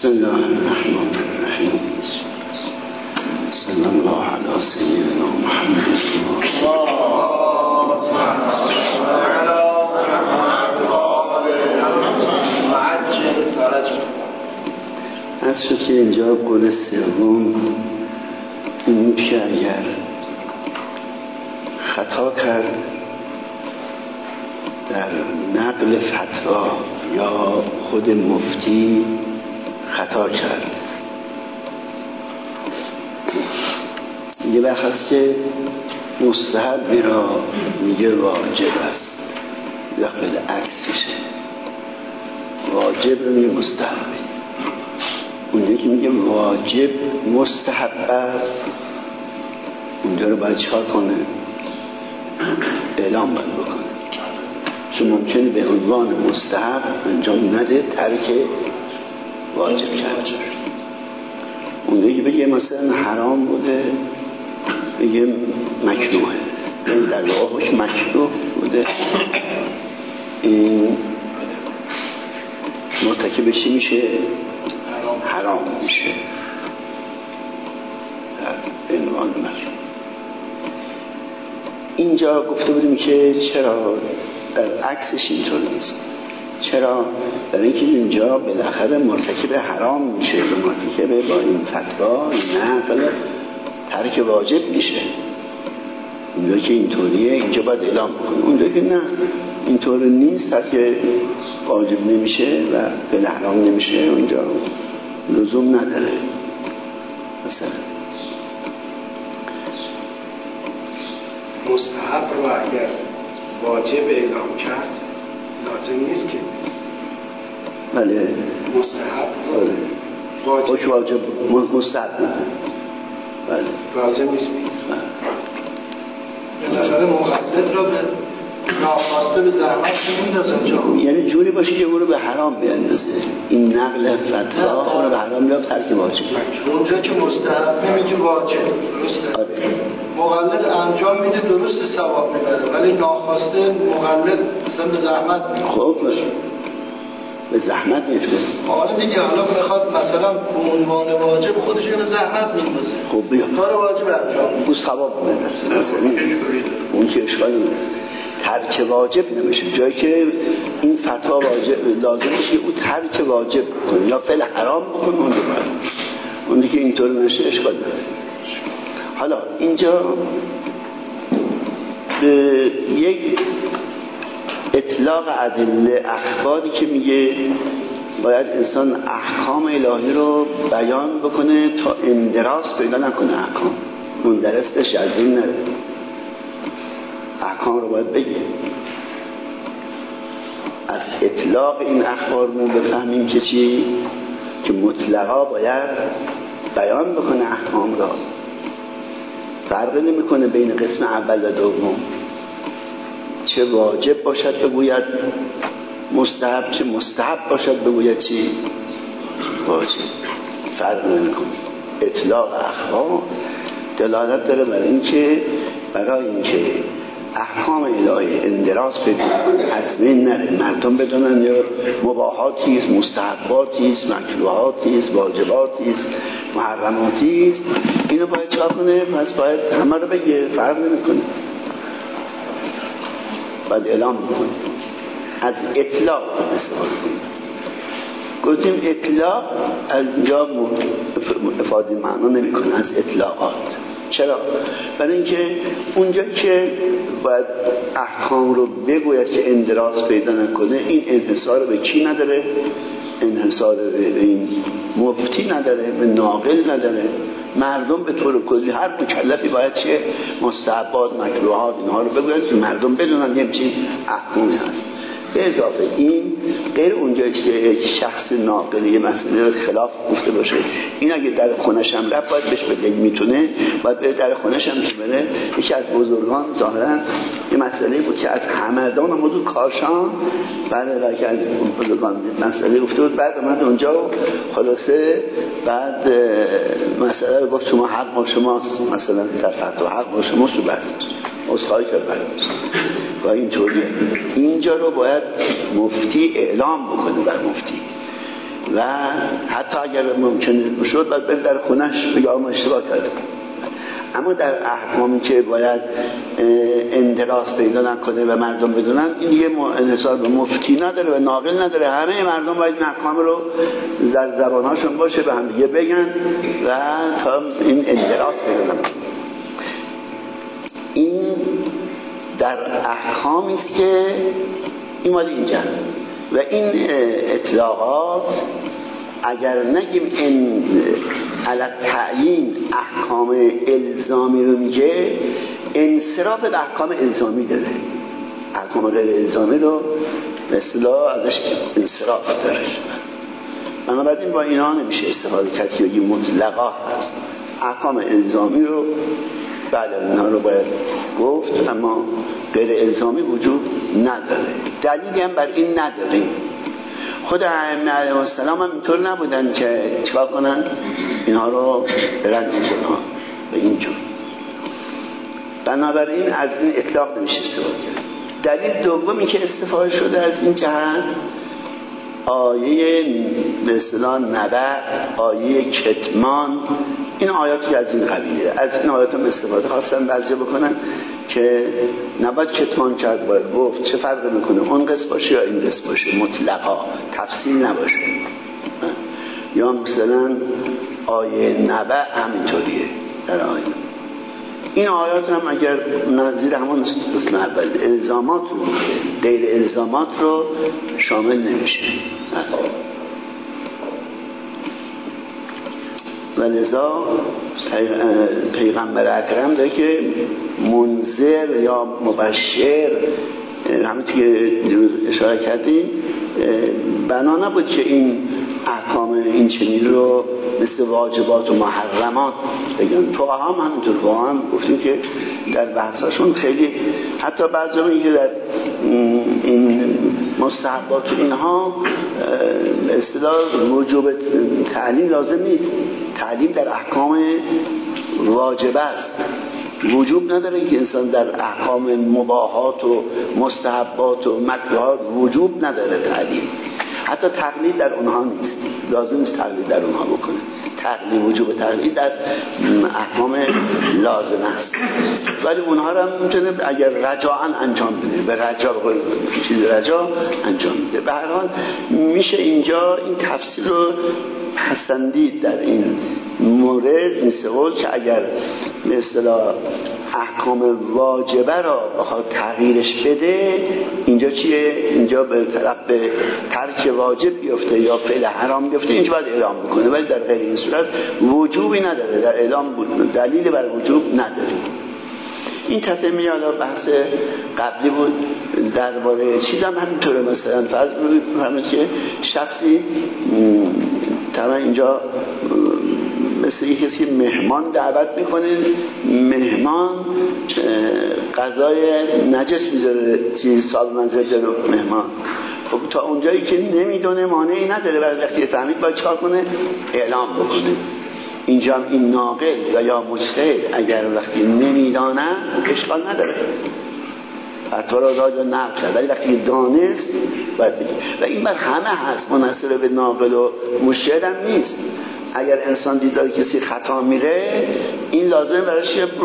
بسم الله الرحمن الرحیم. صلی الله علی سیدنا محمد. از شد که اینجا قول سوم این که اگر خطا کرد در نقل فتوا یا خود مفتی خطا کرد، یه وقت هست که مستحبی را میگه واجب است، یا بالعکسشه، واجب رو میگه مستحبی. اونجا که میگه واجب مستحب است، اونجا رو باید چکار کنه؟ اعلام باید بکنه، چون ممکنه به عنوان مستحب انجام نده، ترک واجب کرد. اونجا که بگه مثلا حرام بوده، بگه مکروهه، این در واقع حکم مکروه بوده، این مرتکبش میشه حرام میشه در عنوان مکروه. اینجا گفته بودیم که چرا در عکسش اینطور نیست. چرا؟ برای اینکه اینجا بالاخره مرتکب حرام میشه، مرتکب با این فتوا نقل ترک واجب میشه. اونجا که اینطوریه اینجا باید اعلام بکنه، اونجا که نه اینطور نیست، ترک واجب نمیشه و به حرام نمیشه، اونجا لزوم نداره. مثلا مستحب رو اگر واجب اعلام کرد لازم نیست که بله مستحب واجب مستحب بله لازم نیست. بالاخره مقلد را به ناخواسته به زحمت میندازه، یعنی جوری باشه که او رو به حرام بیندازه. این نقل فتوا او رو به حرام یا ترک واجب. اونجا که مستحب نمیگه واجب، درسته؟ مقلد انجام میده، درست ثواب میبره، ولی ناخواسته مقلد مثلا به زحمت میفته. خب به زحمت میفته. حالا دیگه حالا میخواد مثلا به عنوان واجب خودش به زحمت میندازه. خب بیا کار واجب انجام میده، او ثواب میبره. اون که اشکال نداره. ترک واجب نمیشه، جایی که این فتوا واجب لازم میشه او ترک واجب کنه یا فعل حرام بکنه، اون رو باید. اون دیگه اینطور نشه اشکال نداره. حالا اینجا به یک اطلاق ادله اخباری که میگه باید انسان احکام الهی رو بیان بکنه تا اندراس پیدا نکنه، احکام مندرستش از این نره، احکام رو باید بگه. از اطلاق این اخبار ما بفهمیم که چی؟ که مطلقا باید بیان بکنه احکام را، فرق نمیکنه بین قسم اول و دوم، چه واجب باشد بگوید مستحب، چه مستحب باشد بگوید چی؟ واجب. فرق نمیکنه. اطلاق اخبار دلالت داره برای اینکه احکام الهی اندراس پیدا کنه، حتما نره مردم بدونن یا مباحاتی است، مستحباتی است، مکروهاتی است، واجباتی است، محرماتی است. اینو باید چاپ کنه، پس باید همه رو بگه، فرق نمیکنه، باید اعلام بکنه. از اطلاق استفاده کنه. گفتیم اطلاق از اینجا افاده معنا نمیکنه، از اطلاقات. چرا؟ برای اینکه اونجا که باید احکام رو بگوید که اندراس پیدا نکنه، این انحصار به کی نداره؟ انحصار به این مفتی نداره، به ناقل نداره. مردم به طور کلی هر مکلفی باید چه مستحبات، مکروهات اینها رو بگوید که مردم بدونن یه چیز احکامی هست. به اضافه این غیر اونجایی که یک شخص ناقلی مسئله رو خلاف گفته باشه، این اگه در خونش هم رفت باید بهش بگه، میتونه باید بره در خونش هم بره. یکی از بزرگان ظاهرا یه مسئله بود که از همدان اومد کاشان، بله که از بزرگان مسئله گفته بود، بعد اومد اونجا و خلاصه بعد مسئله رو گفت شما حق با شماست، مثلا در فتوا حق با شماست و برداشت اصخایی کرد برداشت و اینطوریه. اینجا رو باید مفتی اعلام بکنه بر مفتی. و حتی اگر ممکنه شد باید بره در خونش بگه آقا ما اشتباه کردیم. اما در احکامی که باید اندراس پیدا نکنه و مردم بدونن، این یه انحصار به مفتی نداره و ناقل نداره. همه مردم باید این احکام رو در زبانهاشون باشه به هم دیگه بگن و تا این اندراس پیدا نکنه. این در احکامی است که این مال اینجا و این اطلاقات اگر نگیم این علت تعیین احکام الزامی رو میگه، انصراف به احکام الزامی داره. احکام غیر الزامی رو به اصطلاح ازش انصراف داره. بنابراین با اینا نمیشه استفاده کرد که بگیم مطلقا هست. احکام الزامی رو بله اینا رو باید گفت، اما غیر الزامی وجود نداره. دلیلی هم بر این نداریم. خود ائمه علیهم السلام هم اینطور نبودن که چیکار کنن اینها رو برن اینجا به اینجا. بنابراین از این اطلاق نمیشه استفاده کرد. دلیل دومی که استفاده شده از این جهت آیه به اصطلاح نبع، آیه کتمان، این آیاتی که از این قبیله. از این آیات هم استفاده خواستن بعضی بکنن که نباید کتمان کرد، باید گفت. چه فرق میکنه اون قسم باشه یا این قسم باشه، مطلقا تفصیل نباشه. یا مثلا آیه نبع همینطوریه. در آیه این آیات هم اگر نظیر همون قسم اول الزامات رو غیر الزامات رو شامل نمیشه. و لذا پیغمبر اکرم داره که منذر یا مبشر، همونطور که دیروز اشاره کردیم، بنا نبود که این احکام این چنین رو مثل واجبات و محرمات بگن. فقها هم همینطور، فقها هم گفتیم که در بحثاشون خیلی حتی بعضی هم که در این مستحبات اینها اصطلاح وجوب تعلیم لازم نیست. تعلیم در احکام واجب است، وجوب نداره که انسان در احکام مباحات و مستحبات و مکروهات وجوب نداره تعلیم. حتی تقلید در اونها نیست، لازم نیست تقلید در اونها بکنه. تقلید، وجوب تقلید در احکام لازم است، ولی اونها رو هم میتونه اگر رجاعاً انجام بده، به رجا چیز رجا انجام بده. به هر حال میشه اینجا این تفسیر رو پسندید در این مورد، مثل قول که اگر به اصطلاح احکام واجبه را بخواد تغییرش بده، اینجا چیه؟ اینجا به طرف به ترک واجب بیفته یا فعل حرام بیفته، اینجا باید اعلام بکنه. ولی در غیر این صورت وجوبی نداره، در اعلام دلیل بر وجوب نداره. این تتمه حالا بحث قبلی بود. درباره چیز هم همینطوره. مثلا فرض بفرمایید که شخصی طبعا اینجا مثل یک کسی مهمان دعوت میکنه، مهمان غذای نجس میذاره چیز صاحب منزل جلو مهمان. خب تا اونجایی که نمیدونه مانعی نداره، ولی وقتی فهمید باید چکار کنه؟ اعلام بکنه. اینجا هم این ناقل و یا مجتهد اگر وقتی نمیدانه اشکال نداره، حتی را یا نقل کرد، ولی وقتی دانست باید بگه. و این بر همه هست، منحصر به ناقل و مجتهد هم نیست. اگر انسان دیدار کسی خطا میره، این لازمه براش یه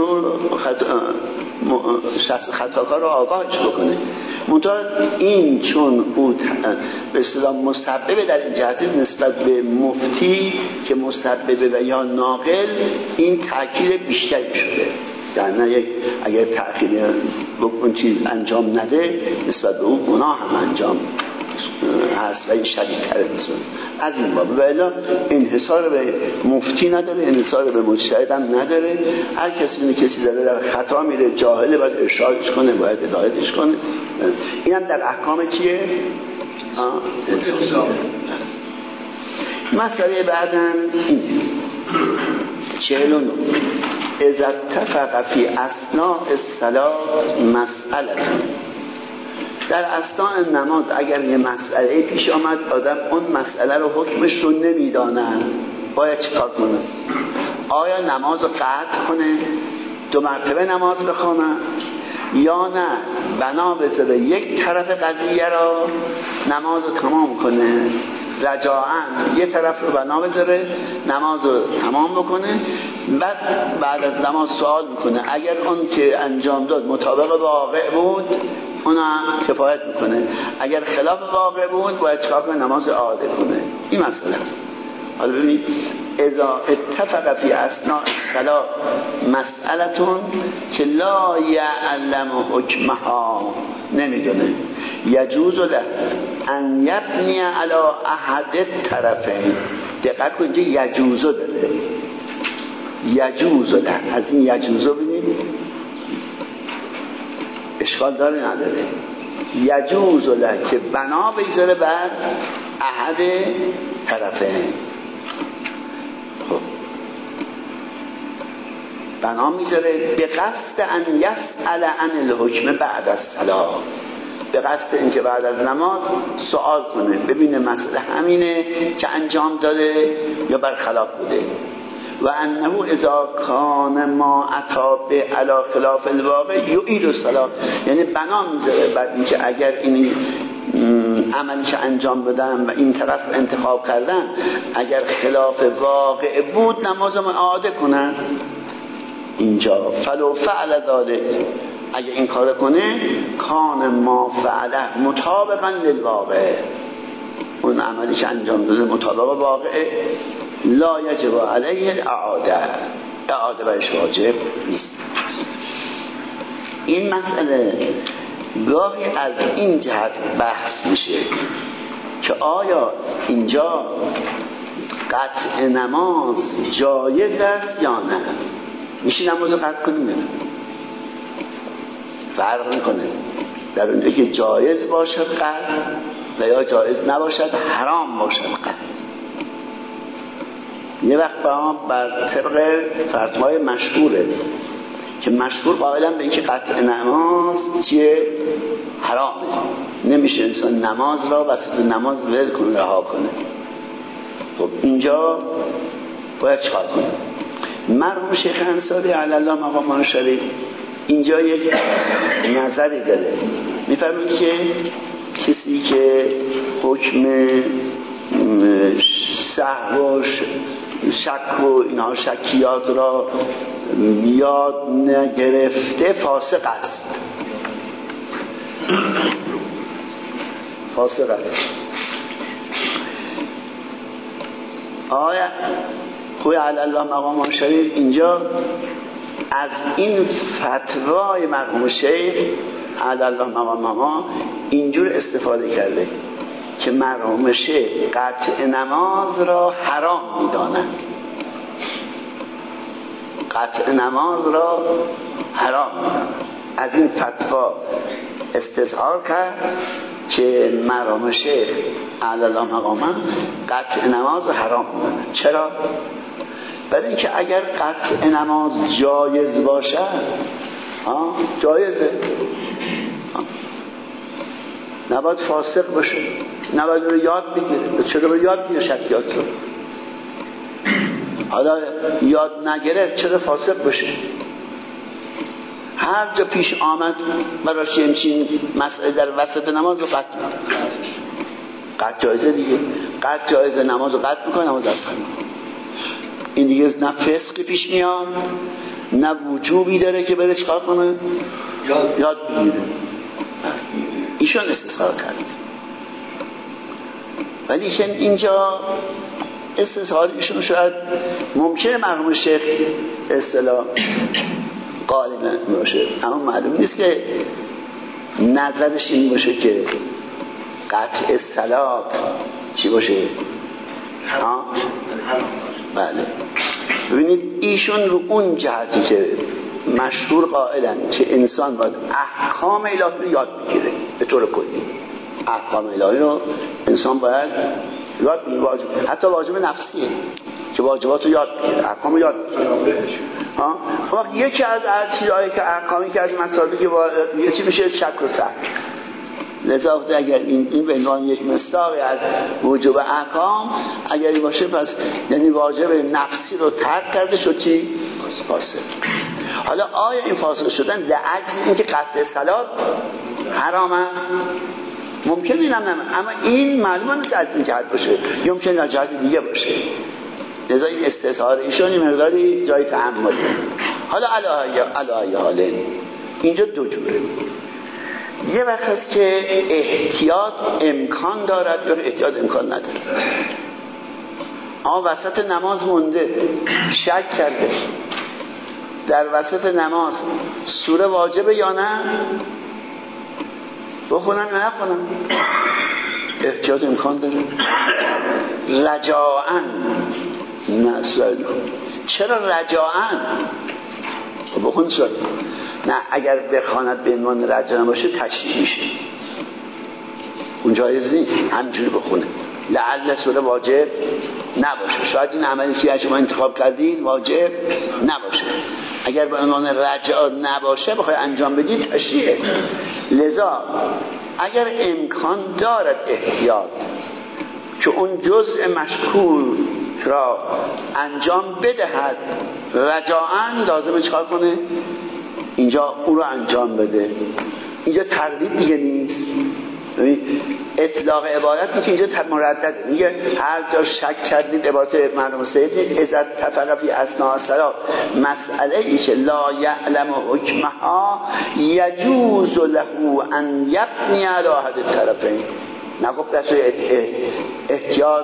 شخص خطاکار رو آگاهش بکنه. منتها این چون او به اصطلاح مسببه در این جهت نسبت به مفتی که مسببه و یا ناقل، این تأکید بیشتری شده. یعنی اگر تأخیر بکن چیز انجام نده، نسبت به او گناه هم انجام هست و این شدیدتر میشه از این باب. و الا انحصار به مفتی نداره، انحصار به مجتهد هم نداره. هر کسی داره در خطا میره، جاهله، باید ارشادش کنه، باید هدایتش کنه. این هم در احکام چیه؟ مسئله بعدم اینه 49 اذا اتفق فی اثناء الصلاة مسئله. در اثناء نماز اگر یه مسئله پیش آمد، آدم اون مسئله رو حکمش رو نمیدانه، باید چیکار کنه؟ آیا نماز رو قطع کنه، 2 مرتبه نماز بخونه، یا نه بنا بذاره یک طرف قضیه را نماز رو تمام کنه رجاعاً یه طرف رو بنا بذاره، نماز رو تمام بکنه، بعد از نماز سوال میکنه اگر اون که انجام داد مطابق واقع بود اونا هم کفایت میکنه، اگر خلاف واقع بود باید چکار کنه؟ نماز اعاده کنه. این مسئله است. حالا ببینید اذا اتفق فی اثناء الصلاة مسئلتون که لا یعلم حکمها، نمیدونه، یجوز له ان یبنی علی احد الطرفین. دقت کنید یجوزو داره، یجوز له، از این یجوزو ببینید اشکال داره نداره، یجوز له که بنا بذاره بر احد طرفین. خب بنا میذاره به قصد ان یسأل عن الحکم بعد الصلاة، به قصد اینکه بعد از نماز سوال کنه ببینه مسئله همینه که انجام داده یا برخلاف بوده. و انه اذا کان ما اتابه علی خلاف الواقع یعید الصلاة، یعنی بنا میذاره بعد اینکه اگر این عملش انجام بدن و این طرف انتخاب کردن اگر خلاف واقع بود نمازم اعاده کنن. اینجا فلو فعل ذلك، اگه این کار کنه کان ما فعله مطابقا للواقع، اون عملیش انجام داده مطابق واقع، لا یجب علیه اعاده برش واجب نیست. این مسئله گاهی از این جهت بحث میشه که آیا اینجا قطع نماز جایز است یا نه. میشه نماز قطع کنیم؟ فرق میکنه در اونجا که جایز باشد قطع و یا جایز نباشد حرام باشد قطع. یه وقت بر طبق فتوای مشهوره که مشهور قائلا به اینکه قطع نماز چیه؟ حرامه، نمیشه انسان نماز را وسط نماز ول کنه، رها کنه. خب اینجا باید چکار کنه؟ مرحوم شیخ انصاری علی الله مقامه شریف اینجا یک نظری داره، میفرمون که کسی که حکم سهو و شک و اینها شکیات را یاد نگرفته فاسق است. فاسق است. آیا خوی علی الله مقام شریف اینجا از این فتوای مرحوم شیخ علی الله مقام اینجور استفاده کرده که مرحوم شیخ قطع نماز را حرام می‌دانند، قطع نماز را حرام می‌دانند. از این فتوا استظهار کرد که مرحوم شیخ علی الله مقامه قطع نماز را حرام می‌دانند. چرا؟ برای اینکه اگر قطع نماز جایز باشه، جایزه، نباید فاسق باشه، نباید رو یاد بگیره. چرا رو یاد بگیره شکیات رو؟ حالا یاد نگرفت چرا فاسق باشه؟ هر جا پیش آمد براش همچین مسئله در وسط نماز رو قطع میکنه. قطع جایزه دیگه، قطع جایزه نماز رو قطع میکنه، نماز اصلا این دیگه نه فسقی پیش میاد نه وجوبی داره که بره چکار کنه؟ یاد بگیره. ایشون استظهار کرده، ولی ایشون اینجا استظهار ایشون شاید ممکنه مرحوم شیخ اصطلاح قائل باشه، اما معلوم نیست که نظرش این باشه که قطع صلات چی باشه؟ بله. ببینید ایشون رو اون جهتی که مشهور قائلن که انسان باید احکام الهی رو یاد بگیره، به طور کلی احکام الهی رو انسان باید یاد بگیره، حتی واجب نفسیه که واجبات رو یاد بگیره، احکام رو یاد بگیره. یکی از چیزهایی که احکامی که از مسائلی که یه چی میشه شک و شک. لذا اگر این به عنوان یک مصداقی از وجوب احکام اگری باشه، پس یعنی واجب نفسی رو ترک کرده شد چی؟ فاسق. حالا آیا این فاسق شدن لعجل اینکه قطع صلات حرام است؟ ممکن اینم نه، اما این معلومه مثل از این جهت باشه یا ممکن از جهت دیگه باشه. لذا این استظهار ایشون یه مقداری جای تعمل. حالا علی حالین اینجا دو جوره. یه وقت هست که احتیاط امکان دارد یا احتیاط امکان نداره. اما وسط نماز مونده، شک کرده در وسط نماز سوره واجبه یا نه، بخونم یا نخونم، احتیاط امکان داره. رجاعاً نه سوره نخون. چرا رجاعاً؟ بخون سوره. نه اگر بخواند به عنوان رجاعاً باشه تشریح میشه، اون جایز نیست همینجوری بخونه. لعل سوره واجب نباشه، شاید این عملی که شما انتخاب کردین واجب نباشه. اگر به عنوان رجاع نباشه بخوای انجام بدید تشریعه. لذا اگر امکان دارد احتیاط که اون جزء مشکوک را انجام بدهد، رجاعاً لازمه چکار کنه؟ اینجا او رو انجام بده. اینجا تردید دیگه نیست. اطلاق عبارت نیست، اینجا مردد میگه هر جا شک کردید عبارت مرحوم سید اذا اتفق فی اثناء الصلاه مسئله ای که لا یعلم حکمها یجوز له ان یبنی علی احد الطرفین. نگفت دست احتیاط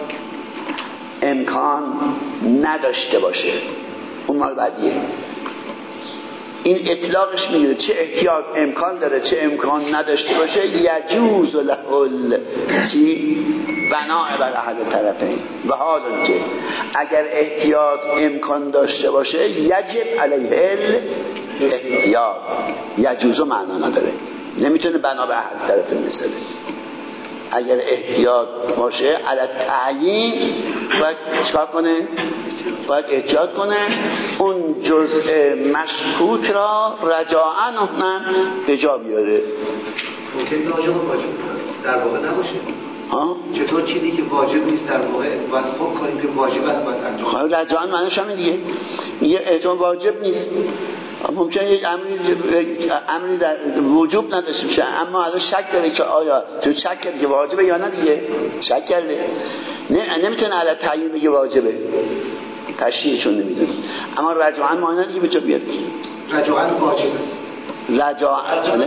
امکان نداشته باشه، اون مال بعدیه. این اطلاقش میگیره چه احتیاط امکان داره چه امکان نداشته باشه. یجوز له چی بناء بر احد الطرفین. و حال که اگر احتیاط امکان داشته باشه یجب علیه الاحتیاط. یجوز معنا نداره، نمیتونه بنا به احد الطرفین بذاره. اگر احتیاط باشه علی تعیین باید چکار کنه؟ باید احتیاط کنه اون جزء مشکوک را رجاعاً هم به جا بیاره. ممکنه واجب در واقع نباشه. چطور چیزی که واجب نیست در واقع باید فکر کنیم که واجب است باید انجام بدیم؟ رجاعاً معنیش همین دیگه، میگه احتمال واجب نیست، ممکنه یک امری در وجوب نداشته باشه اما الان شک داره که آیا تو شک کرده که واجبه یا نه، دیگه شک کرده نمیتونه علی تعیین بگه واجبه، تشریح چون نمیدونه. اما رجاعاً معنی دیگه به جا بیاد. رجاعاً واجبه. رجاعاً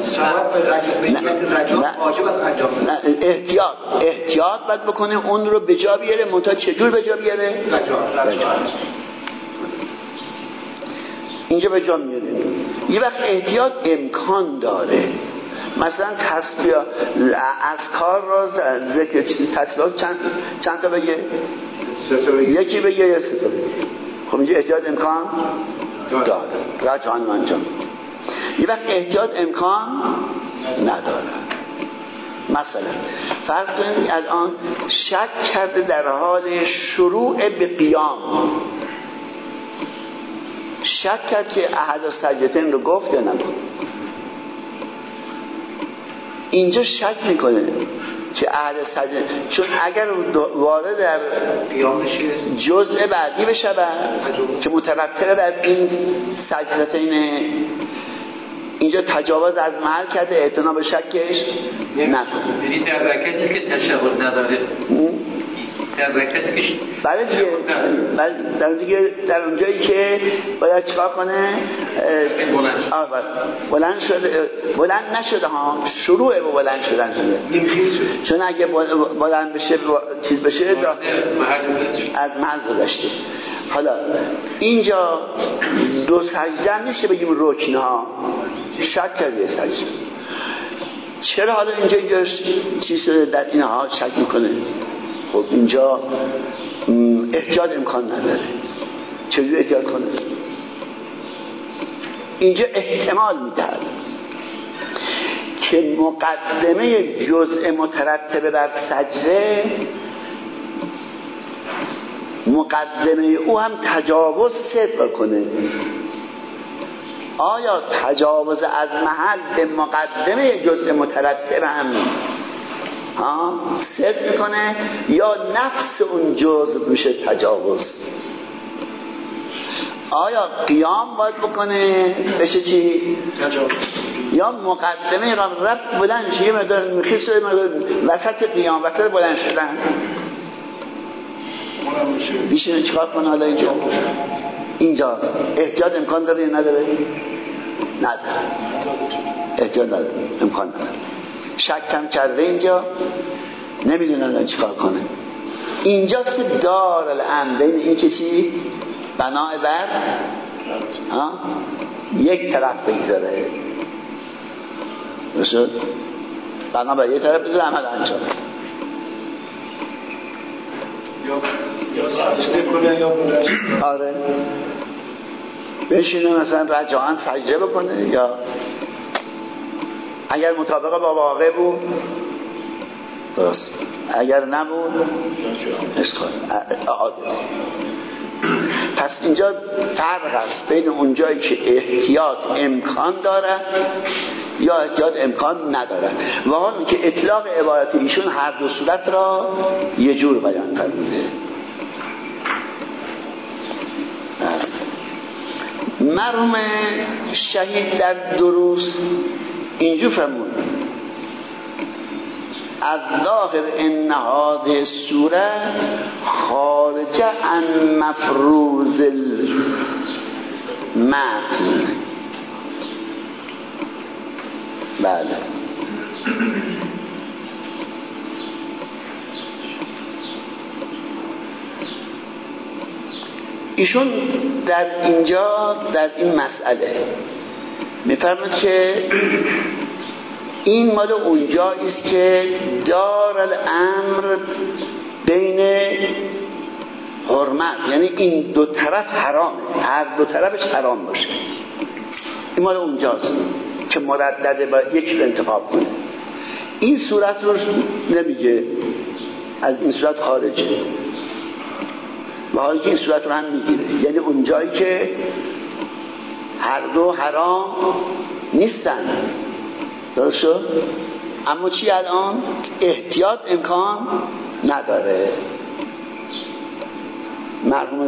واجب است انجام بده. احتیاط باید بکنه اون رو به جا بیاره. منتها چجور به جا بیاره؟ رجاعاً اینجا به جا میاره. یه وقت احتیاط امکان داره، مثلا تسبیح اذکار را ذکر تسبیح چند تا بگه؟ یکی بگه یا سه تا بگه. خب اینجا احتیاط امکان داره، رجاعاً انجام. یه وقت احتیاط امکان نداره. مثلا فرض کنید الان شک کرده در حال شروع به قیام، شک کرد که احد السجدتین رو گفت یا نگفت. اینجا شک میکنه که احد السجدتین، چون اگر وارد در جزء بعدی بشه که مترتب بر این سجدتین، اینجا تجاوز از محل کرده، اعتنا به شکش نکنه. یعنی در رکعتی که تشهد نداره، در رکعتی که دیگه در اونجایی که باید چیکار کنه؟ بلند نشده ها، شروع به بلند شدن شده، چون اگه بلند بشه چیز بشه از محل گذشته. حالا اینجا دو سجده نیست که بگیم رکن ها، شک کرده سجده. چرا حالا اینجا چیز شده در این حال شک میکنه؟ خب اینجا احتیاط امکان نداره. چجور احتیاط کنه؟ اینجا احتمال میدهد که مقدمه جزء مترتبه بر سجده، مقدمه او هم تجاوز صدق کنه. آیا تجاوز از محل به مقدمه جزء مترتب هم صدق میکنه یا نفس اون جزء میشه تجاوز؟ آیا قیام باید بکنه بشه چی؟ یا مقدمه رب بلند شه، یه مقدار میخیست و وسط قیام وسط بلند شدن بیشه چیکار کنه؟ حالا اینجاست احتیاط امکان داره یا نداره؟ نداره، احتیاط نداره، امکان نداره. شکم کرده اینجا، نمیدونه الان چیکار کنه. اینجاست که دار الامر بین این که چی؟ بنا بر یک طرف بگذاره، درست؟ بنا بر یک طرف بذاره عمل انجام، یا سجده کنه یا بلند. آره بشینه مثلا رجاعاً سجده بکنه، یا اگر مطابق با واقع بود درست، اگر نبود اشکال. پس اینجا فرق است بین اونجایی که احتیاط امکان داره یا احتیاط امکان نداره، و اون که اطلاق عبارت ایشون هر دو صورت را یه جور بیان فرموده. مرحوم شهید در دروس اینجور فرمود: از ظاهر ان هذه سوره خارجه عن مفروض المتن. بله ایشون در اینجا در این مسئله میفرماد که این مال اونجایی است که دار الامر بین حرمت، یعنی این دو طرف حرامه، هر دو طرفش حرام باشه. این مال اونجاست که مردده با یکی رو انتخاب کنه. این صورت رو نمیگه، از این صورت خارجه، و حالی که این صورت رو هم میگیره، یعنی اونجایی که هر دو حرام نیستن، درست شد؟ اما چی الان؟ احتیاط امکان نداره. مرحوم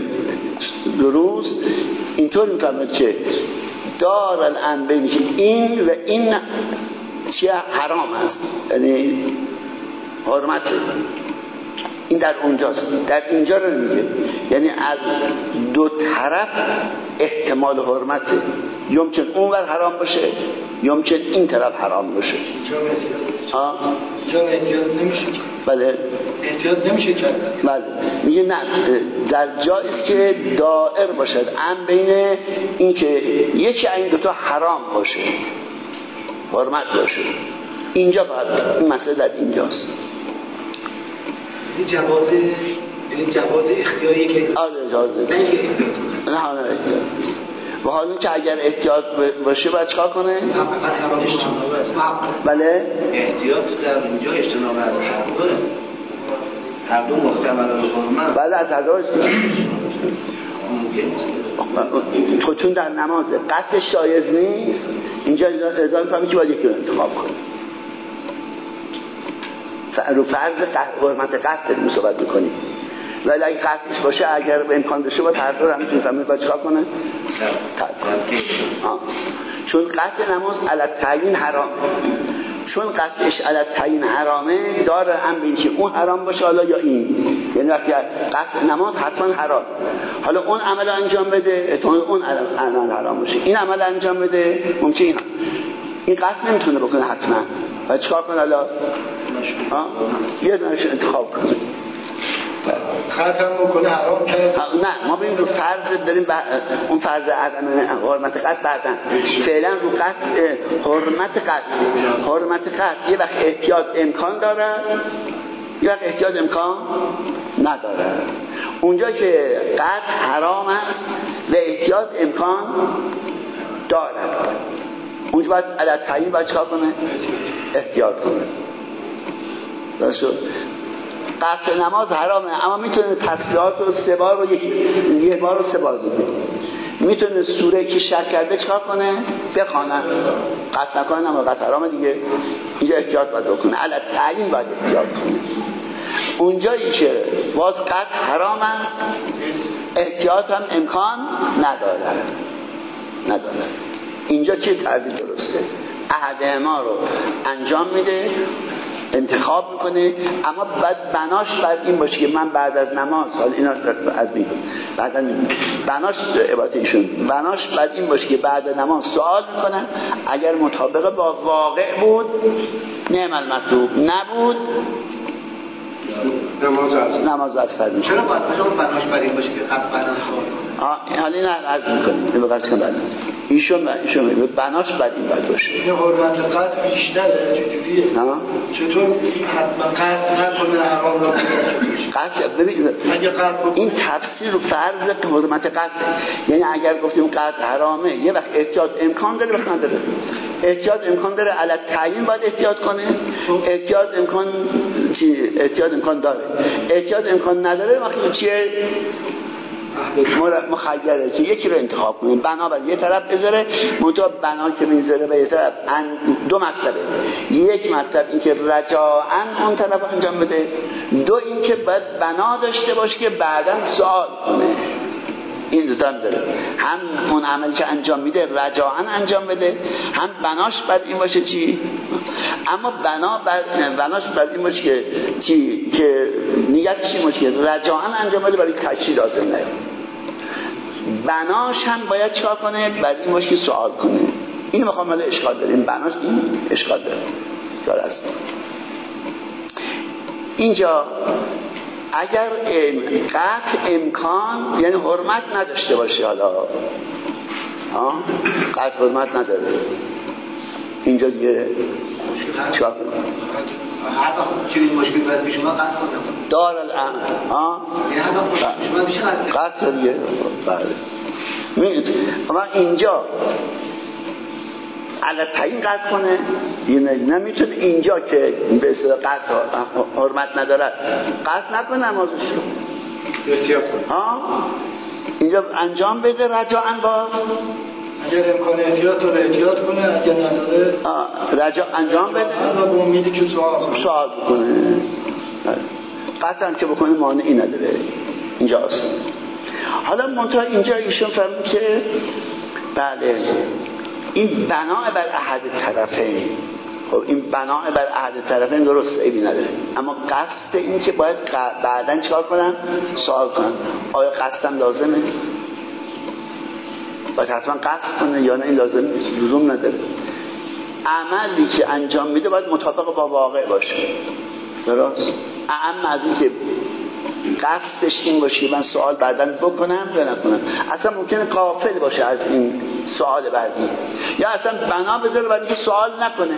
درست اینطور میفهمد که دار الامر بین که این و این چیه؟ حرام است، یعنی حرمته. این در اونجاست، در اینجا رو نمیگه، یعنی از دو طرف احتمال حرمته، یمکن اون ور حرام باشه، یمکن این طرف حرام باشه. اینجا احتیاط نمیشه. بله احتیاط نمیشه کرد. بله میگه نه، در جایی است که دائر باشد ام بین این که یکی این دوتا حرام باشه، حرمت باشه. اینجا باید این مسئله در اینجاست. این جواز اختیاری که اجازه نه و حالا که اگر احتیاط باشه باید چکار کنه؟ بله احتیاط در اینجا اجتناب از هر دو محتمل الحرمت. بله از هر دو چون در نماز قطع شایز نیست، اینجا ازا میفهمی که باید یکی رو انتخاب کنه. رو فرض حرمت قطع داریم صحبت میکنیم، ولی اگه قطعش باشه اگر به امکان داشته باید هر دو رو هم میفهمید باید چکار کنه؟ ترک کنه. چون قطع نماز علی التعیین حرام، چون قطعش علی التعیین حرامه داره هم بین که اون حرام باشه حالا یا این، یعنی وقتی قطع نماز حتما حرام، حالا اون عمل انجام بده احتمال اون عمل حرام باشه، این عمل انجام بده ممکن این قطع نمیتونه بکنه حتما، باید چکار کنه؟ حالا یه دونش انتخاب کنه. ختم بکنه حرام کرد. نه ما ببین رو فرض داریم اون فرض حرمت قطع بعدن، فعلا رو قطع حرمت قطع یه وقت احتیاط امکان داره یه وقت احتیاط امکان نداره. اونجا که قطع حرام است و احتیاط امکان داره اونجا باید عدد تعیین باید چکار کنه؟ احتیاط کنه. درست شد؟ قطع نماز حرامه اما میتونه تسبیحات رو 3 بار رو یه بار رو 3 بار بگه، میتونه سوره که شک کرده چکار کنه؟ بخونه. قطع نکنه اما قطع حرامه دیگه، اینجا احتیاط باید بکنه، عدد تعیین باید احتیاط کنه. اونجایی که باز قطع حرام است احتیاط هم امکان نداره. اینجا چه تعبیر درسته؟ عهد ما رو انجام میده، انتخاب میکنه، اما بعد بناش بعد این باشه که من بعد از نماز، حالا اینا از میگم بعدا بناش عبارت ایشون، بناش بعد این باشه که بعد نماز سوال میکنم، اگر مطابق با واقع بود نعم المطلوب، نبود نماز اثر میشه. چرا باید بناش بر این باشه که بعدا سوال کنه؟ حالا این عرض میکنیم این بقیدش کنم ایشون بناش بر این باید باشه. این حرمت قطع بیشتره چجوریه؟ چطور حتما قطع نکنه حرام را قطع؟ ببین این تفسیر و فرض حرمت قطع، یعنی اگر گفتیم قطع حرامه یه وقت احتیاط امکان داره وقت نداره. احتیاط امکان داره، علی تعیین باید احتیاط کنه، احتیاط امکان داره، احتیاط امکان نداره وقتی چیه مخیره که یکی رو انتخاب کنیم، بنابراین یه طرف بذاره، منتها بنا که میذاره به یه طرف دو مطلبه، یک مطلب این که رجاعاً اون طرف انجام بده، دو این که باید بنا داشته باشه که بعداً سوال کنه. این دو تا هم داره، هم اون عمل که انجام میده رجاعاً انجام بده، هم بناش بعد این باشه چی؟ اما بناش بعد این باشه که چی؟ که نیتش این باشه که رجاعاً انجام بده برای کشی لازم نیاد. بناش هم باید چیکار کنه؟ بعد این باشه که سوال کنه. این میخوام مال اشکال داره، این بناش این اشکال داره. یاد است. اینجا اگر قطع امکان یعنی حرمت نداشته باشه، حالا قطع حرمت نداره، اینجا دیگه چیکار کنیم؟ هر وقت چنین مشکل باید پیش اومد قطع کنم دار الامر یعنی هر وقت مشکل پیش اومد میشه قطع دیگه. بله اما اینجا علی تعیین قطع کنه، یعنی نمیتونه اینجا که به اصطلاح قطع حرمت ندارد قطع نکنه نمازش رو، احتیاط کنه اینجا انجام بده رجاعاً باز، اگر امکان احتیاط داره احتیاط کنه، اگر نداره رجاع انجام بده و به امیدی که سوال کنه. قطعاً که بکنه مانعی نداره اینجاست. حالا منتها اینجا ایشون فرمود که بله این بنا بر احد طرفین، خب این بنا بر احد طرفین درست عیبی نداره، اما قصد این که باید بعداً چیکار کنم؟ سوال کنم آیا قصدم لازمه؟ باید حتما قصد کنه یا نه؟ این لزوم نداره. عملی که انجام میده باید مطابق با واقع باشه، درست؟ اما از این که قصدش این باشه که من سوال بعداً بکنم یا نکنم، اصلا ممکنه غافل باشه از این سوال بعدی، یا اصلا بنا بذاره بعد اینکه سوال نکنه.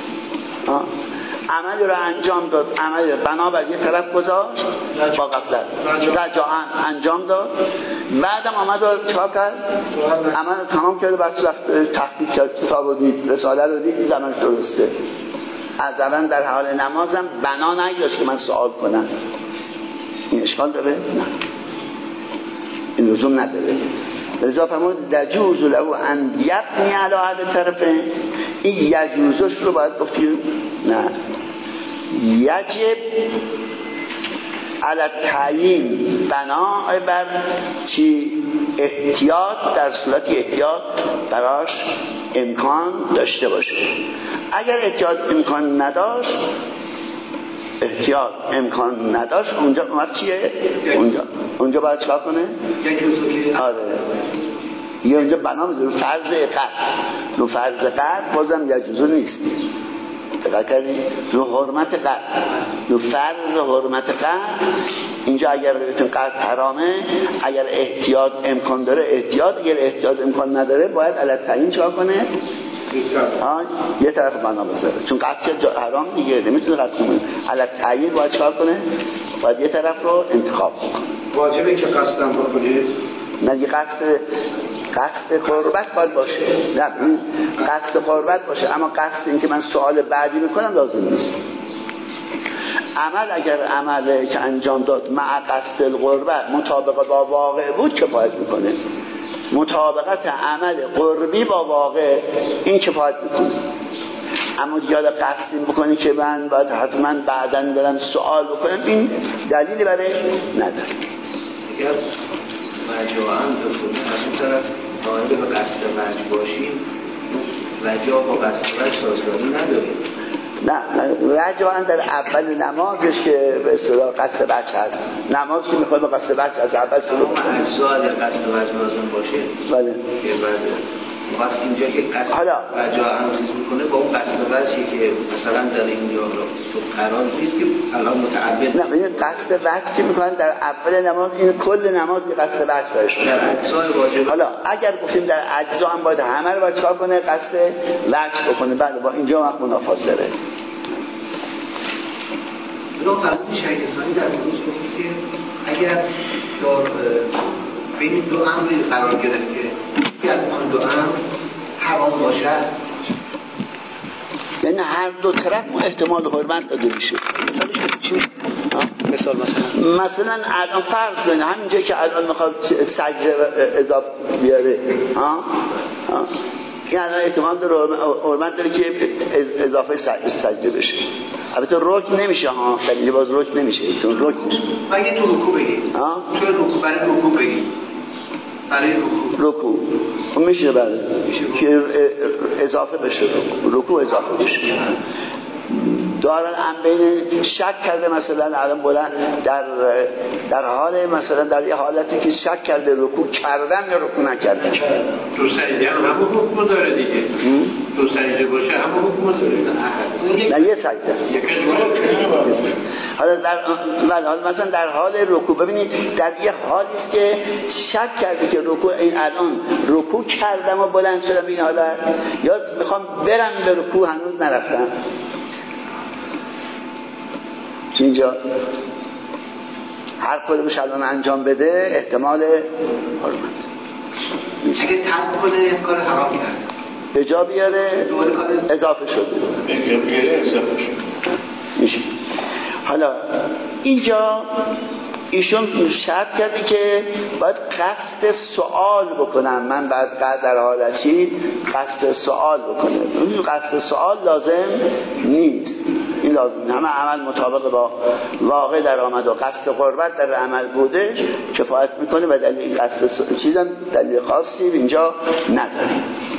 عملی رو انجام داد، عمل بنا بر یه طرف گذاشت با غفلت، رجاعاً انجام داد، بعدم آمد و چاکر کرد؟ عمل تمام کرده، بعد وقت تحقیق کرد، کتاب رو دید، رساله رو دید، زمانش درسته. از زمان در حال نمازم بنا نگذاشت که من سوال کنم. این اشکال داره؟ نه، این لزوم نداره. لذا فرمود یجوز له ان یبنی علی احد طرفین، این یجوزش رو باید گفتیم نه، یجب علی تعیین، بنا بر چی؟ احتیاط، در صورتی احتیاط براش امکان داشته باشه. اگر احتیاط امکان نداشت، احتیاط امکان نداشت، اونجا وقت چیه؟ اونجا باید چکار کنه؟ آره یه اونجا بنا بذاره فرض قطع، رو فرض قطع بازم یجوزو نیست، دقیق کردی؟ رو حرمت قطع، رو فرض حرمت قطع اینجا اگر بگیتیم قطع حرامه، اگر احتیاط امکان داره احتیاط، اگر احتیاط امکان نداره باید علی تعیین چکار کنه؟ یه طرف بنا بذاره، چون قطع حرام دیگه نمیتونه قطع کنه، علی تعیین باید چکار کنه؟ باید یه طرف رو انتخاب کنه. واجبه که قصدم بکنه؟ نه دیگه قصد قربت باید باشه، نه قصد قربت باشه، اما قصد این که من سوال بعدی میکنم لازم نیست. عمل اگر عمله که انجام داد مع قصد القربت مطابق با واقع بود کفایت میکنه، مطابقت عمل قربی با واقع این کفایت میکنه. اما دیگه قصدی بکنی که من باید حتما بعداً برم سوال بکنم، این دلیلی برای نداره. رجاعاً بکنیم از اون طرف نایل به قصد وجه باشیم رجا با قصد سازگاری نداره. نه رجاء در اول نمازش که به اصطلاح قصد بچه هست، نماز که میخواد با قصد بچه از اول شروع کنه. اما اجزا اگر قصد بچه لازم باشه بله که بعد وقت اینجا که قصد رجاء انجام میکنه با اون قصد بچه که مثلا در اینجا تو قرار نیست که الان متعبد. نه این قصد بچه که میکنن در اول نماز، این کل نماز که قصد بچه باشه در اجزای واجب. حالا اگر گفتیم در اجزا هم باید همه رو باید چکار کنه، قصد بچه بکنه. بله با اینجا وقت منافات داره. بلا فرمون شهیدستانی در روز گفتی که اگر بین دو امری قرار گرفت که از آن دو امر حرام باشد، یعنی هر دو طرف احتمال حرمت داده میشه. مثلا الان فرض کنید همین جایی که الان میخواد سجده اضافه بیاره این الان احتمال داره حرمت داره که اضافه سجده بشه. البته رکن نمیشه ها، دلیل باز رکن نمیشه چون رکن مگه تو رکوع بگی تو رکوع برای رکوع بگی برای رکوع میشه بله که اضافه بشه رکوع اضافه بشه. دارن بین شک کرده مثلا الان بلند در حال مثلا در یه حالتی که شک کرده رکوع کردن یا رکوع نکردن. تو سجده هم حکم داره دیگه. تو سجده باشه هم حکم داره. نه یه سجده است. حالا مثلا در حال رکوع ببینید در یه حالی است که شک کرده که رکوع این الان رکوع کردم و بلند شدم این حالت یا میخوام برم به رکوع هنوز نرفتم. اینجا هر کدومش الان انجام بده احتمال حرمت. اگه ترک کنه کار حرام کرد به جا بیاره اضافه شده میشه. حالا اینجا ایشون شرط کرده که باید قصد سوال بکنم. من بعد در حالتی قصد سوال بکنم. این قصد سوال لازم نیست. این لازم نیست. همه عمل مطابق با واقع در آمد و قصد قربت در عمل بوده کفایت میکنه و دلیل قصد چیزم دلیل خاصی اینجا نداره.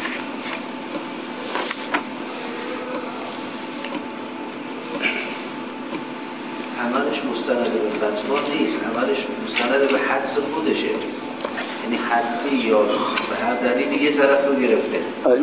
عملش مستند به فتوا نیست، عملش مستند به حدس خودشه. یعنی حدسی یا به هر دلیلی یه طرف رو گرفته.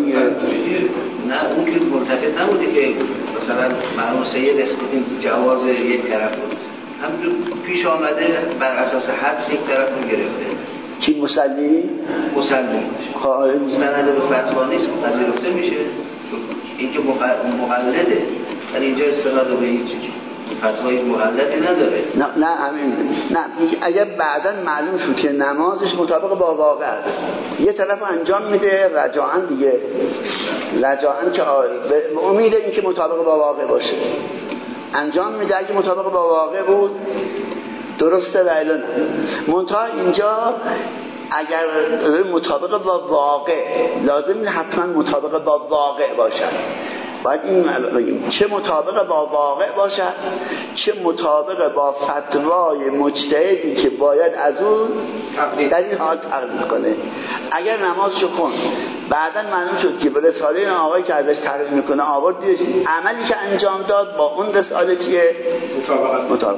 نه اون که ملتفت نبوده که مثلا مرحوم سید جواز یک طرف رو همینجور پیش آمده بر اساس حدس یک طرف رو گرفته. چی مسلی؟ مسلی مستند به فتوا نیست، پذیرفته میشه این که مقلده. ولی اینجا استناد به هیچ فتوای مقلدی نداره. نه همین نه اگر بعداً معلوم شد که نمازش مطابق با واقع است یه طرف انجام میده رجاءً دیگه رجاءً که به امید این که مطابق با واقع باشه انجام میده. اگه مطابق با واقع بود درسته و الا نه. منتها اینجا اگر مطابق با واقع لازم نیست حتما مطابق با واقع باشد. باید این بگیم چه مطابق با واقع باشد چه مطابق با فتوای مجتهدی که باید از اون در این حال تقلید کنه. اگر نمازشو کن بعداً معلوم شد که به رساله این آقایی که ازش تقلید میکنه آورد دیدش عملی که انجام داد با اون رساله چیه؟ مطابق.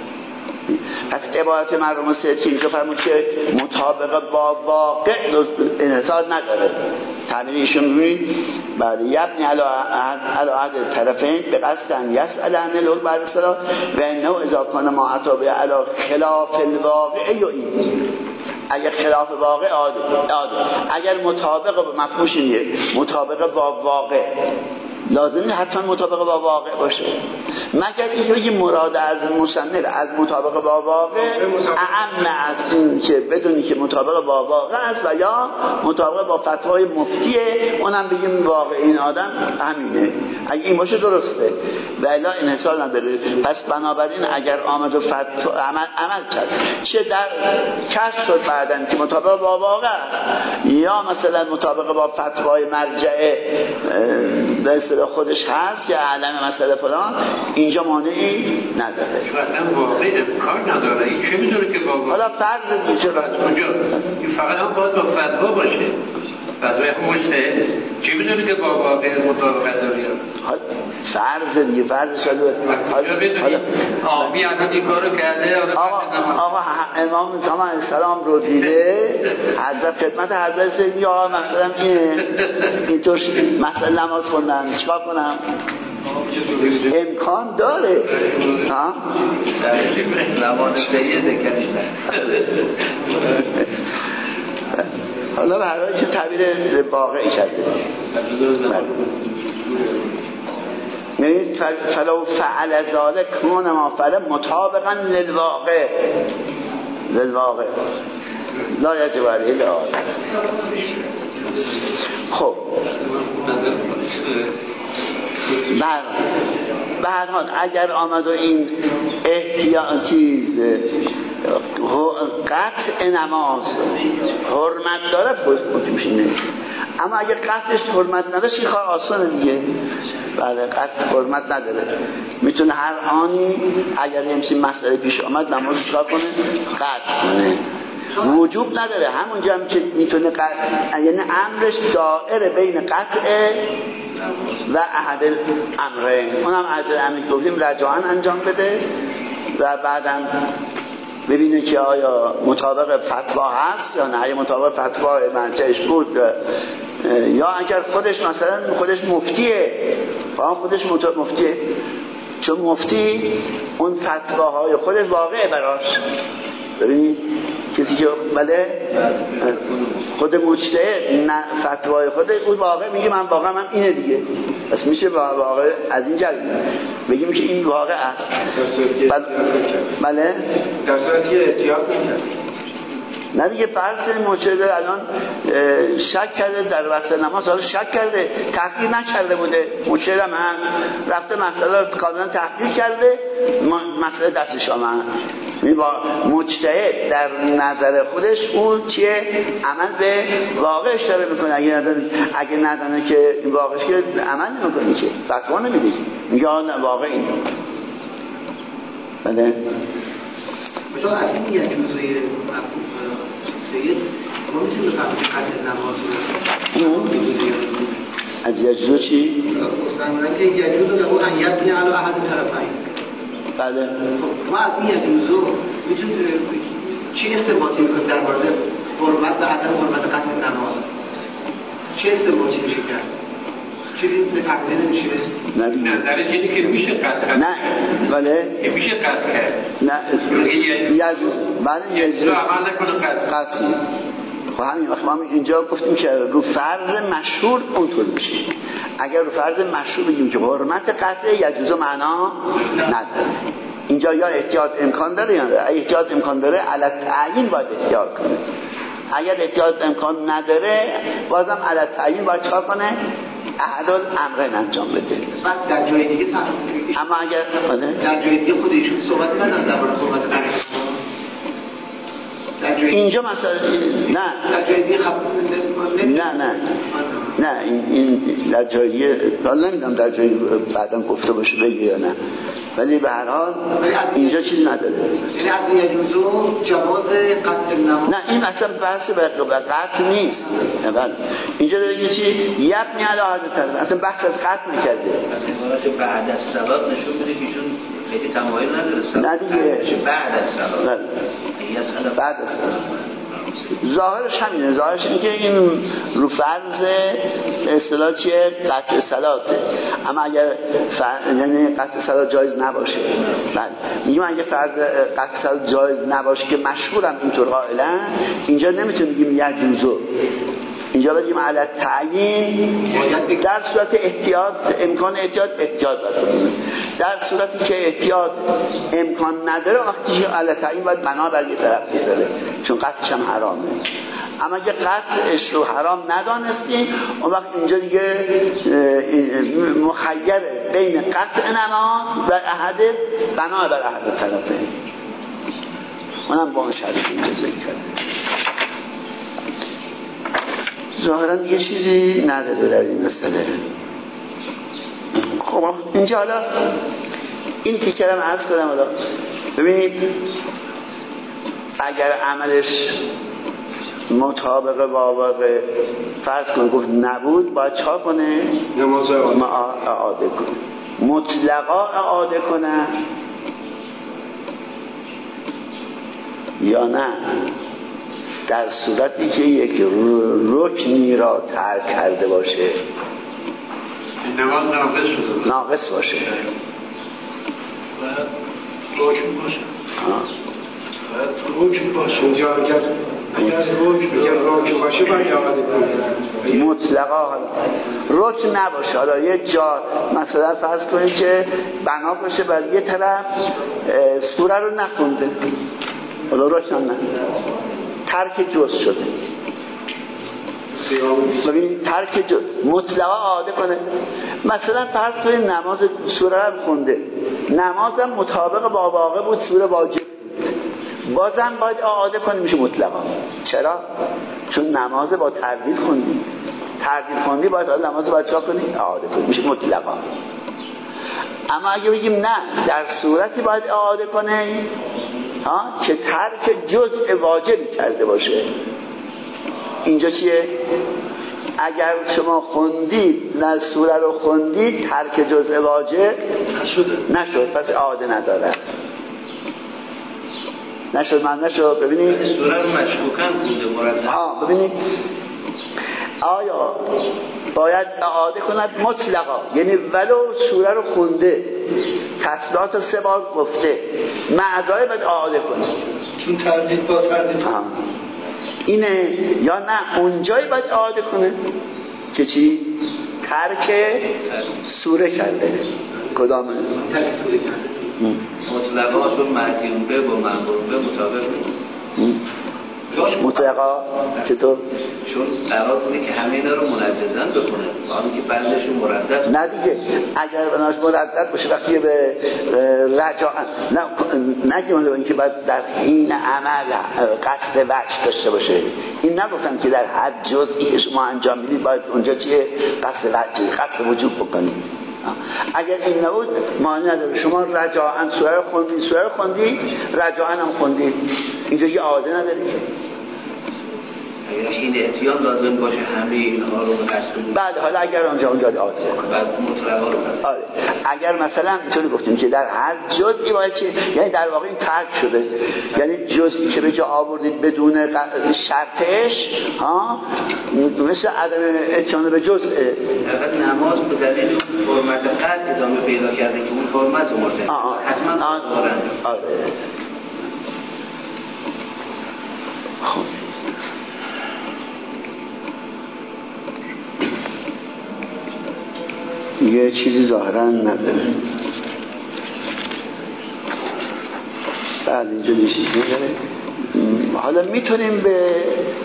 پس عبارت مرحوم سید که اینجا فرمود که مطابق با واقع انحصار نداره. تعبیر ایشون می‌بینید بعد یبنی علی عهد طرفین به قصد ان یسأل عن الحکم بعد الصلاة و انه اذا کان ما اتى به علی خلاف الواقع یعید. اگر خلاف واقع عاده اگر مطابق با مفهومش اینه مطابق با واقع لازمی حتما مطابق با واقع باشه مگر اینکه بگیم مراد از مصنف از مطابق با واقع اعم از این که بدونی که مطابق با واقع است و یا مطابق با فتوای مفتیه اونم بگیم واقع این آدم همینه. اگه این باشه درسته و الا انحصار نداره. پس بنابراین اگر آمد و فتوا عمل کرد چه در کشف شد بعدن که مطابق با واقع است یا مثلا مطابق با فتوای مرجع به خودش هست که علم مسئله فلان اینجا مانعی نداره. چون اصلا واقع امکان نداره. این چه میدونه که با واقع حالا فرض دیگه اونجا این فقط هم باید با فتوا باشه. فتوای مجتهد چی میدونی که با واقع مطابقت داره؟ فرض دیگه، فرض شده. حالا آبی الان این کارو کرده. آقا امام زمان السلام رو دیده، حضرت خدمت حضرت سید یا مثلا اینطور مثلا نماز خوندن چیکار کنم؟ امکان داره. ها؟ زمان سیده کنیسه. حالا به هر حال چه تعبیر واقعی شده. یعنی فلو فعل ذلک کان ما فعل مطابقا للواقع لا یجب علیه الاعاده. خب به هر حال اگر آمد و این احتیاطی قطع نماز حرمت داره حکم میشه، اما اگر قطعش حرمت نداره این کار آسانه دیگه. بله قطع حرمت نداره، میتونه هر آنی اگر همچین مسئله پیش آمد نماز چیکار کنه؟ قطع کنه. وجوب نداره، همونجا هم که میتونه یعنی امرش دائره بین قطع و احد الامرین. اونم احد الامرین گفتیم رجعاً انجام بده و بعدم ببینه که آیا مطابق فتوا هست یا نه. مطابق فتوا مرجعش بود یا اگر خودش مثلا خودش مفتیه، خودش مفتیه، چون مفتی اون فتواهای خودش واقعه براش. ببینید کسی که بله خود مجتهد نه فتوای خود اون واقع میگه من واقعا من اینه دیگه، پس میشه واقع از این جلب بگیم که این واقع است. بله در صورتی احتیاط میکنه. نه دیگه فرض مجتهد الان شک کرده در وسط نماز، حالا شک کرده تحقیق نکرده بوده، مجتهد هم هست رفته مسئله رو کاملا تحقیق کرده، مسئله دستش آمد. با مجتهد در نظر خودش اون چیه؟ عمل به واقعش داره میکنه. اگه ندانه که این واقعش که عمل نمیکنه که فتوا نمیده، میگه واقع این. بله مثلا از این یک جزئی سید ما میتونیم بفهمیم قطع نماز از یک جزء چی؟ مستعملا که یک جزء له ان یبنی علی احد الطرفین. بله ما از این یک جزء میتونیم چی استنباطی میکنیم در مورد حرمت و عدم حرمت قطع نماز؟ چه استنباطی میشه کرد؟ چیزی به تقدیر نمیشه؟ نه درش اینه که میشه قطع کرد. نه بله میشه قطع کرد. نه یک جزء بعد یک جزء عمل نکنه قطعی. خب همین وقت ما اینجا گفتیم که رو فرض مشهور اونطور میشه. اگر رو فرض مشهور بگیم که حرمت قطع یک جزء معنا نداره، اینجا یا احتیاط امکان داره یا نداره. احتیاط امکان داره علت تعیین باید احتیاط کنه. اگر احتیاط امکان نداره بازم علت تعیین باید چکار کنه؟ احد الامرین انجام بده. بعد در جای دیگه اما اگر در جای دیگه خود ایشون صحبت ندارن درباره حرمت قطع. اینجا مثلا نه در جای دیگه نه این در جایی حالا نمیدونم در جایی بعدم گفته باشه بگه یا نه، ولی به هر حال اینجا چیز نداره. یعنی از این جزء جواز قطع نماز نه این اصلا بحث به قطع نیست. اینجا داره یه چی یبنی علی حد طرف، اصلا بحث از قطع نکرده. اصلا بعد از صلات نشون میده که ایشون خیلی تمایل نداره. نه دیگه بعد از صلات بعد از ظاهرش همینه. ظاهرش اینه که این رو فرض اصطلاح چیه؟ قطع صلاته. اما اگر یعنی قطع صلات جایز نباشه، میگم اگه فرض قطع صلات جایز نباشه که مشهورم اینطور قائلن، اینجا نمیتونیم بگیم یک جزء، اینجا بگیم علت تعیین در صورت احتیاط امکان احتیاط باید. در صورتی که احتیاط امکان نداره وقتی علت تعیین باید بنا بر یه طرف بذاره، چون قطعش هم حرامه. اما اگه قطعش رو حرام ندانستیم اون وقت اینجا دیگه مخیره بین قطع نماز و احد بنا بر احد طرفه. اونم با اون شرط اینجا ذکر کرده. ظاهرا یه چیزی نداره در این مسئله. خب اینجا حالا این تیکرم عرض کنم. حالا ببینید اگر عملش مطابق با واقع فرض کن گفت نبود، باید چا کنه؟ نماز اعاده کنه. مطلقا اعاده کنه یا نه در صورتی که یک رکنی را ترک کرده باشه، نماز ناقص باشه، باید رکن باشه، باید رکن باشه. اونجا اگر رکن باشه باید اعاده کنه. مطلقا رکن نباشه. حالا یه جا مثلا فرض کنید که بنا باشه بر یه طرف سوره رو نخونده، حالا رکن نه، ترک جز شده. ببینید ترک جز مطلقا اعاده کنه. مثلا فرض کنید نماز سوره رو خونده، نمازم مطابق با واقع بود، سوره واجب بود، بازم باید اعاده کنه، میشه مطلقا. چرا؟ چون نماز با تردید خوندی، تردید خوندی باید نماز باید چا کنی؟ اعاده کنی، میشه مطلقا. اما اگه بگیم نه در صورتی باید اعاده کنه که ترک جزء واجبی کرده باشه، اینجا چیه؟ اگر شما خوندید نه سوره رو خوندید ترک جزء واجب نشد، پس اعاده نداره. نشد من نشد. ببینید سوره رو مشکوکاً خونده مرتب. ببینید آیا باید اعاده کند مطلقا، یعنی ولو سوره رو خونده تسبیحات 3 بار گفته معذای باید اعاده کنه چون تردید با تردید اینه، یا نه اونجایی باید اعاده کنه که چی؟ ترک سوره کرده. کدامه؟ ترک سوره کرده. مطلقا چون معتیون به و معمول به مطابق نیست. مطلقا چطور؟ چون قرار بوده که همه اینا رو منجزن بکنه، حالا که بعضیشون مردد. نه دیگه، اگر بناش مردد باشه وقتی به رجاء نگیمانده این که باید در این عمل قصد وجه داشته باشه. این نگفتم که در هر جزئی شما انجام میدید باید اونجا چیه؟ قصد وجه، قصد وجوب بکنید. اگر این نبود معنی نداره. شما رجاءً سوره رو خوندی، رجاءً هم خوندید، اینجا یه عاده نداره. اگر این اتیان لازم باشه همه اینها رو به قصد بود. بله، حالا اگر اونجا عاده بکنه بعد مطلقا رو آره. اگر مثلا اینطوری گفتیم که در هر جزئی باید چه، یعنی در واقع این ترک شده، یعنی جزئی که به جا آوردید بدون شرطش مثل عدم اتیان به جزء. نماز به دلیل فرمت قد ادامه پیدا کرده که اون فرمت رو مرتب حتما دارن. آره. خب یه چیزی ظاهرا نداره. بعد اینجا چیزی نداره. حالا میتونیم به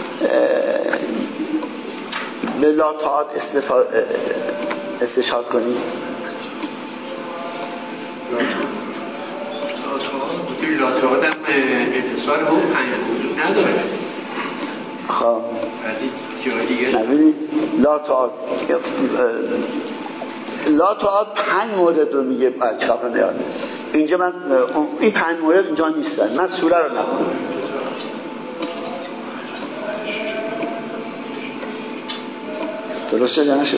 لاتعاد استشهاد کنیم. لاتعاد هم اتصال هم 5 وجود نداره. خب نبینید لاتعاد 5 مورد رو میگه بچه ها کنه. اینجا من این 5 مورد اینجا نیستن. من سوره رو نخونم. درسته یا نشد؟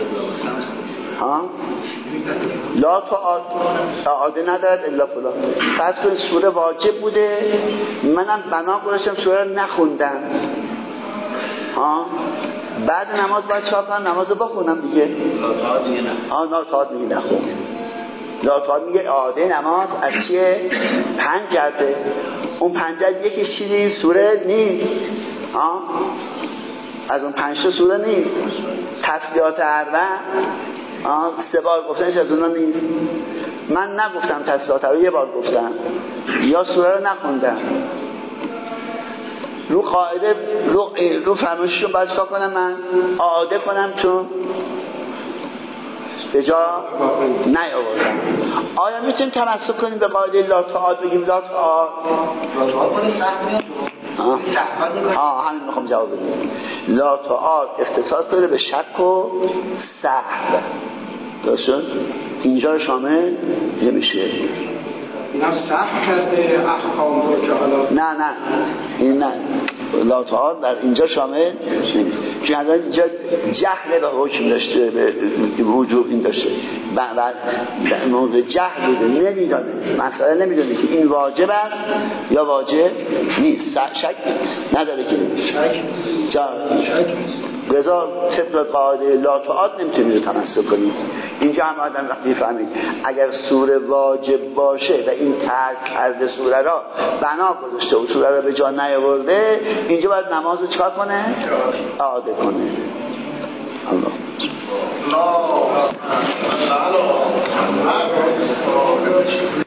لا تعاد اعاده ندارد الا فلان. فرض کنید سوره واجب بوده، منم بنا گذاشتم سوره رو نخوندم، بعد نماز باید چاپ کنم، نماز رو بخونم دیگه. لا تعاد میگه نخون. لا تعاد میگه اعاده نماز از چیه؟ 5 جهته. اون 5 جهت یکیش چیزی سوره نیست، از اون 5 تا سوره نیست. تسبیحات اربع 3 بار گفتنش از اونا نیست. من نگفتم تسبیحات رو، 1 بار گفتم، یا سوره رو نخوندم. رو قاعده رو فرمایششون باید چکار کنم؟ من اعاده کنم چون به جا نیاوردم. آیا میتونیم تمسک کنیم به قاعده لا تعاد، بگیم لا تعاد مال سهم میاد؟ همین میخوام جواب بدیم. لا تعاد اختصاص داره به شک و سهو، درسته؟ اینجا رو شامل نمیشه. اینا سهو کرده احکام رو که حالا نه این نه لا تعال در اینجا شامل نمیشه، چون اینجا جهل به حکم داشته، به وجوب این داشته، در موقع جهل بوده، نمیدانه، مسئله نمیدانه که این واجب است یا واجب نیست، شک نداره که شک لذا طبق قاعده لا تعاد نمیتونید تمسک کنید. اینجا هم آدم وقتی فهمید اگر سوره واجب باشه و این ترک کرده سوره را بنا گذاشته و سوره را به جا نیاورده، اینجا باید نماز رو چکار کنه؟ اعاده کنه. الله